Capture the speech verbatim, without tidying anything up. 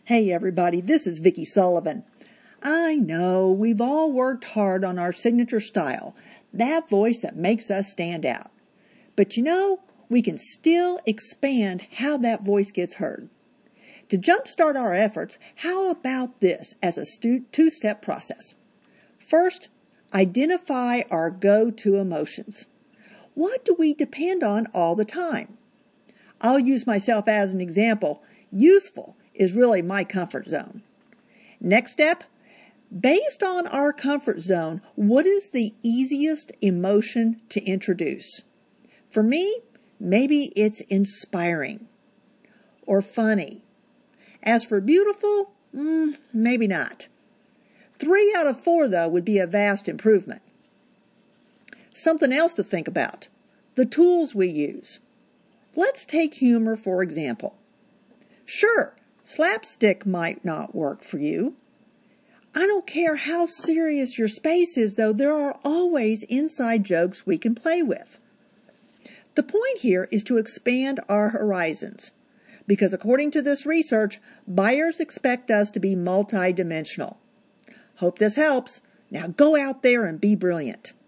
Hey everybody, this is Vicki Sullivan. I know we've all worked hard on our signature style, that voice that makes us stand out. But you know, we can still expand how that voice gets heard. To jumpstart our efforts, how about this as a stu- two-step process? First, identify our go-to emotions. What do we depend on all the time? I'll use myself as an example. Useful is really my comfort zone. Next step, based on our comfort zone, what is the easiest emotion to introduce? For me, maybe it's inspiring or funny. As for beautiful, mm, maybe not. Three out of four, though, would be a vast improvement. Something else to think about, the tools we use. Let's take humor, for example. Sure, slapstick might not work for you. I don't care how serious your space is, though, there are always inside jokes we can play with. The point here is to expand our horizons, because according to this research, buyers expect us to be multidimensional. Hope this helps. Now go out there and be brilliant.